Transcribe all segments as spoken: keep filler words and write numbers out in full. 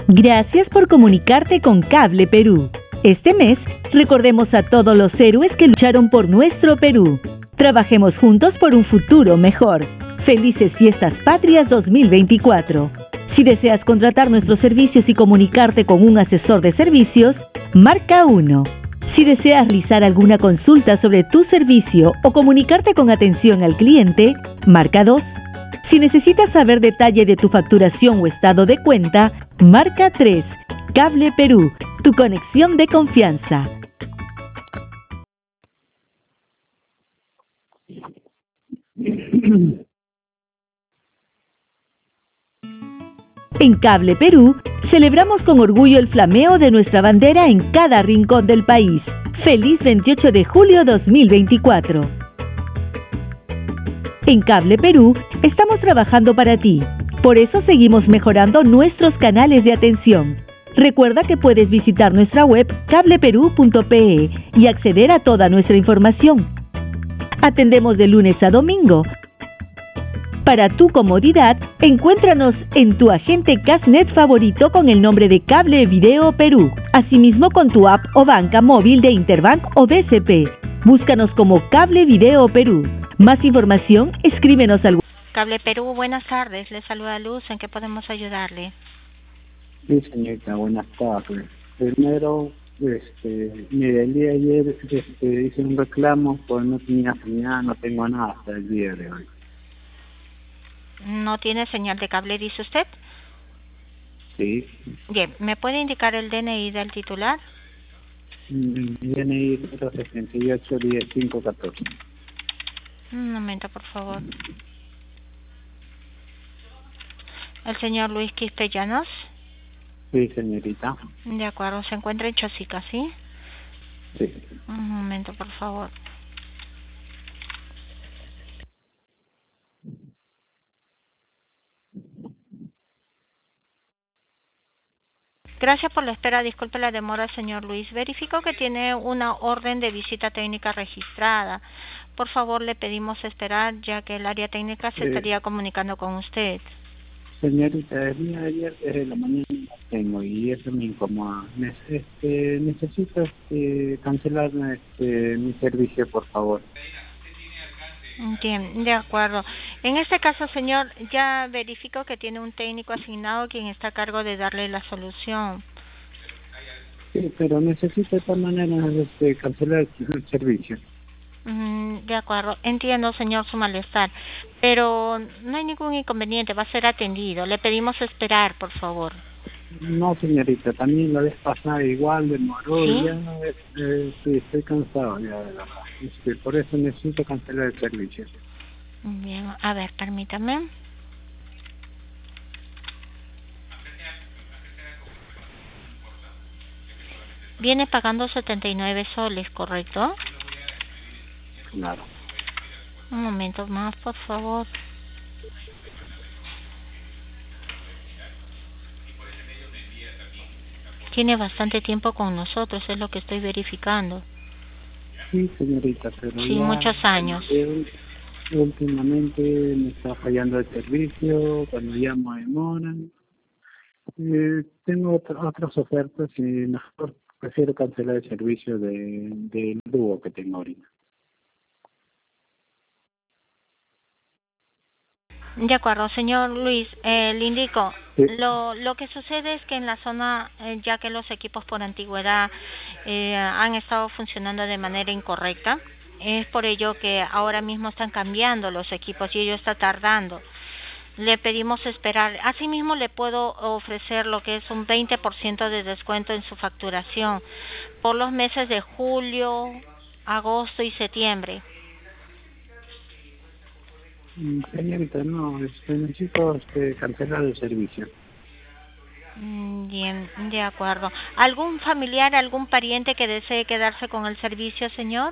Gracias por comunicarte con Cable Perú. Este mes, recordemos a todos los héroes que lucharon por nuestro Perú. Trabajemos juntos por un futuro mejor. Felices Fiestas Patrias dos mil veinticuatro. Si deseas contratar nuestros servicios y comunicarte con un asesor de servicios, marca uno. Si deseas realizar alguna consulta sobre tu servicio o comunicarte con atención al cliente, marca dos. Si necesitas saber detalle de tu facturación o estado de cuenta, marca tres. Cable Perú, tu conexión de confianza. En Cable Perú, celebramos con orgullo el flameo de nuestra bandera en cada rincón del país. ¡Feliz veintiocho de julio dos mil veinticuatro! En Cable Perú, estamos trabajando para ti. Por eso seguimos mejorando nuestros canales de atención. Recuerda que puedes visitar nuestra web cable perú punto pe y acceder a toda nuestra información. Atendemos de lunes a domingo. Para tu comodidad, encuéntranos en tu agente Casnet favorito con el nombre de Cable Video Perú. Asimismo con tu app o banca móvil de Interbank o B C P. Búscanos como Cable Video Perú. Más información, escríbenos al... Cable Perú, buenas tardes. Le saluda Luz. ¿En qué podemos ayudarle? Sí, señorita, buenas tardes. Primero, este, mire, el día de ayer este, hice un reclamo, pues no tenía señal, no tengo nada hasta el día de hoy. ¿No tiene señal de cable, dice usted? Sí. Bien, ¿me puede indicar el D N I del titular? D N I sesenta y ocho diez cinco catorce. Un momento, por favor. ¿El señor Luis Quispe Llanos? Sí, señorita. De acuerdo, se encuentra en Chosica, ¿sí? Sí. Un momento, por favor. Gracias por la espera. Disculpe la demora, señor Luis. Verifico que tiene una orden de visita técnica registrada. Por favor, le pedimos esperar, ya que el área técnica se Eh, estaría comunicando con usted. Señorita, el día de ayer desde la mañana no tengo y eso me incomoda. Ne- Este, necesito este, cancelar este, mi servicio, por favor. Bien, de acuerdo. En este caso, señor, ya verifico que tiene un técnico asignado quien está a cargo de darle la solución. Sí, pero necesito de todas maneras este, cancelar el el servicio. Mm, de acuerdo, entiendo, señor, su malestar, pero no hay ningún inconveniente, va a ser atendido. Le pedimos esperar, por favor. No, señorita, también la vez pasada igual demoró y ¿Sí? ya, eh, sí, estoy cansado ya de verdad. Este, por eso necesito cancelar el servicio. Bien, a ver, permítame. Viene pagando setenta y nueve soles, ¿correcto? Claro. Un momento más, por favor. Tiene bastante tiempo con nosotros, es lo que estoy verificando. Sí, señorita, pero Sí, ya muchos años. eh, últimamente me está fallando el servicio, cuando llamo demoran. Eh, tengo otra- otras ofertas y mejor prefiero cancelar el servicio de del dúo que tengo ahorita. De acuerdo, señor Luis, eh, le indico, Sí. lo, lo que sucede es que en la zona, eh, ya que los equipos por antigüedad eh, han estado funcionando de manera incorrecta, es por ello que ahora mismo están cambiando los equipos y ello está tardando. Le pedimos esperar. Asimismo, le puedo ofrecer lo que es un veinte por ciento de descuento en su facturación por los meses de julio, agosto y septiembre. Mm, Señorita, no, este, necesito este, cancelar el servicio. Mm, Bien, de acuerdo. ¿Algún familiar, algún pariente que desee quedarse con el servicio, señor?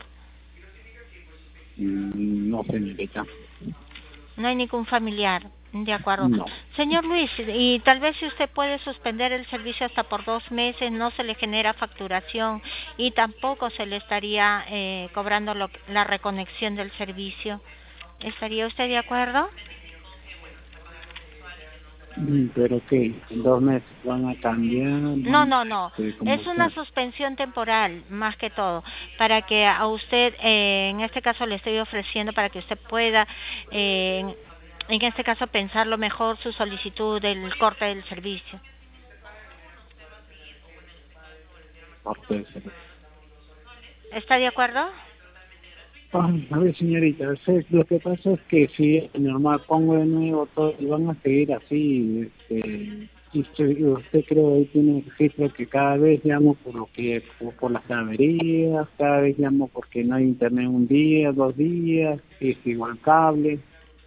Mm, No, señorita, No hay ningún familiar. De acuerdo. no. Señor Luis, y tal vez si usted puede suspender el servicio hasta por dos meses, no se le genera facturación y tampoco se le estaría eh, cobrando lo, la reconexión del servicio. ¿Estaría usted de acuerdo? Mm, pero qué, en dos meses van a cambiar, No, no, no. este, ¿cómo Es una está? suspensión temporal, más que todo, para que a usted, eh, en este caso le estoy ofreciendo para que usted pueda, eh, en, en este caso, pensarlo mejor su solicitud del corte del servicio. Parte de ser- ¿Está de acuerdo? Ay, a ver, señorita, sé- lo que pasa es que si normal pongo de nuevo todo y van a seguir así, este, y usted, y usted creo que tiene registro que cada vez llamo por lo que, por, por las averías, cada vez llamo porque no hay internet un día, dos días, y es igual cable,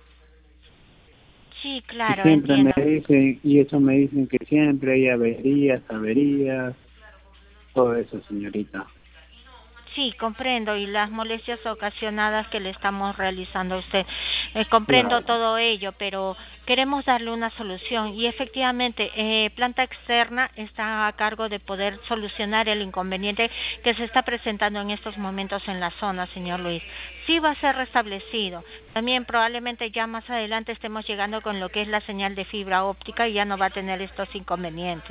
Sí, y claro, siempre me entiendo. dicen, y eso me dicen que siempre hay averías, averías, todo eso, señorita. Sí, comprendo, y las molestias ocasionadas que le estamos realizando a usted. Eh, comprendo Claro. todo ello, pero queremos darle una solución y efectivamente, eh, Planta Externa está a cargo de poder solucionar el inconveniente que se está presentando en estos momentos en la zona, señor Luis. Sí va a ser restablecido. También probablemente ya más adelante estemos llegando con lo que es la señal de fibra óptica y ya no va a tener estos inconvenientes.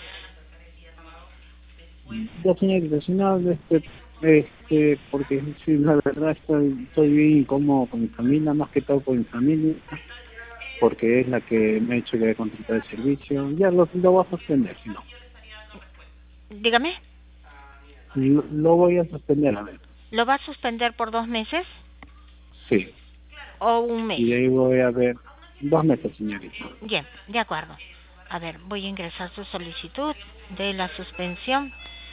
Ya, señorita, si no, este, este, porque sí, la verdad estoy, estoy bien incómodo con mi familia, más que todo con mi familia, porque es la que me ha hecho que contratar el servicio. Ya lo, lo voy a suspender, si no. Dígame, Lo, lo voy a suspender, a ver. ¿lo va a suspender por dos meses Sí. o un mes? Y de ahí voy a ver dos meses, señorita. Bien, de acuerdo. A ver, voy a ingresar su solicitud de la suspensión.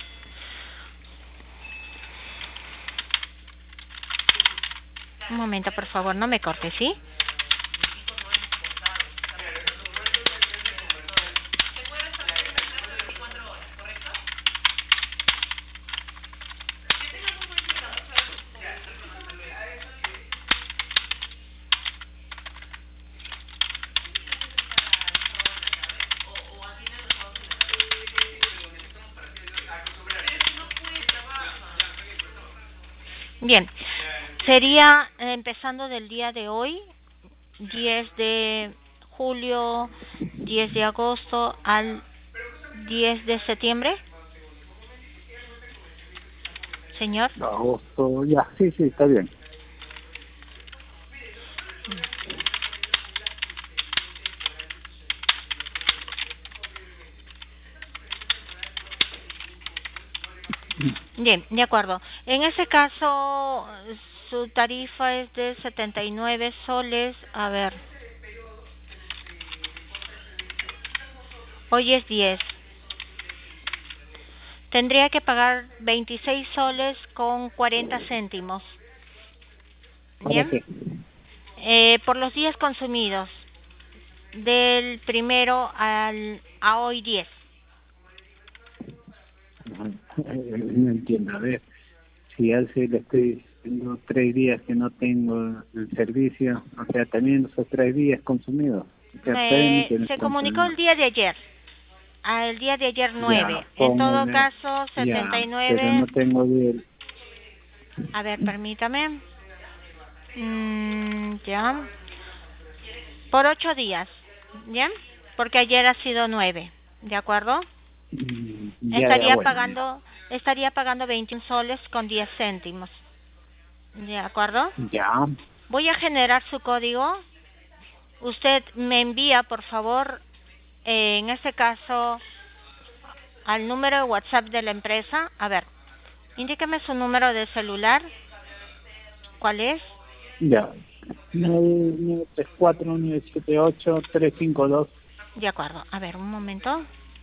Un momento, por favor, no me corte, ¿sí? Bien, sería eh, empezando del día de hoy, diez de julio, diez de agosto al diez de septiembre, señor. Agosto, ya, sí, sí, está bien. Bien, de acuerdo. En ese caso, su tarifa es de setenta y nueve soles. A ver, hoy es diez. Tendría que pagar veintiséis soles con cuarenta céntimos. ¿Para Bien, qué? eh, por los días consumidos, del primero al a hoy diez. No entiendo, a ver. Si hace, le estoy diciendo tres días que no tengo el servicio, o sea, también esos tres días consumidos. O sea, Me, permiten se estar comunicó el día de ayer, al día de ayer ya, nueve. En todo póngale, caso, setenta ya, y pero nueve. no tengo bien. A ver, permítame. Mm, ya. Por ocho días, ¿bien? Porque ayer ha sido nueve, ¿de acuerdo? Mm, ya, ya, Estaría bueno, ya. pagando, estaría pagando veintiún soles con diez céntimos, ¿de acuerdo? Ya, Voy a generar su código. Usted me envía, por favor, eh, en este caso, al número de WhatsApp de la empresa. A ver, indíqueme su número de celular. ¿Cuál es? ya. nueve tres cuatro nueve siete ocho tres cinco dos. De acuerdo. A ver, un momento.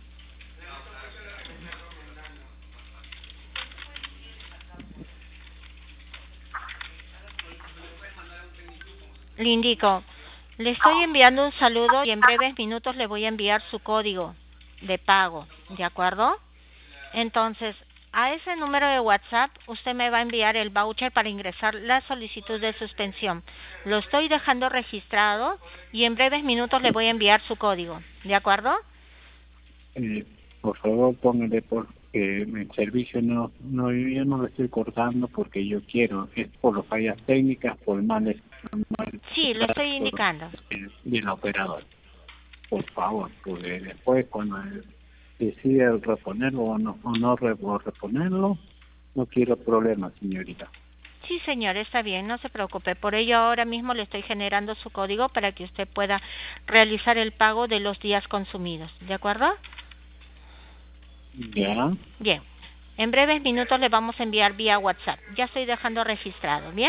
Le indico, le estoy enviando un saludo y en breves minutos le voy a enviar su código de pago, ¿de acuerdo? Entonces, a ese número de WhatsApp usted me va a enviar el voucher para ingresar la solicitud de suspensión. Lo estoy dejando registrado y en breves minutos le voy a enviar su código, ¿de acuerdo? Eh, por favor, póngale porque el servicio no, no, yo no lo estoy cortando porque yo quiero, es por las fallas técnicas, por el mal, mal Sí, le estoy por, indicando. del operador. por favor, porque después cuando decide reponerlo o no, o no re- o reponerlo, no quiero problemas, señorita. Sí, señor, está bien, no se preocupe. Por ello ahora mismo le estoy generando su código para que usted pueda realizar el pago de los días consumidos. ¿De acuerdo? Ya, Bien. En breves minutos le vamos a enviar vía WhatsApp. Ya estoy dejando registrado, ¿bien?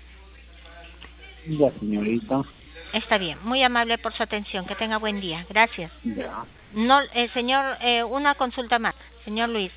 ya, señorita. Está bien. Muy amable por su atención. Que tenga buen día. Gracias. Ya. No, eh, señor, eh, una consulta más. Señor Luis.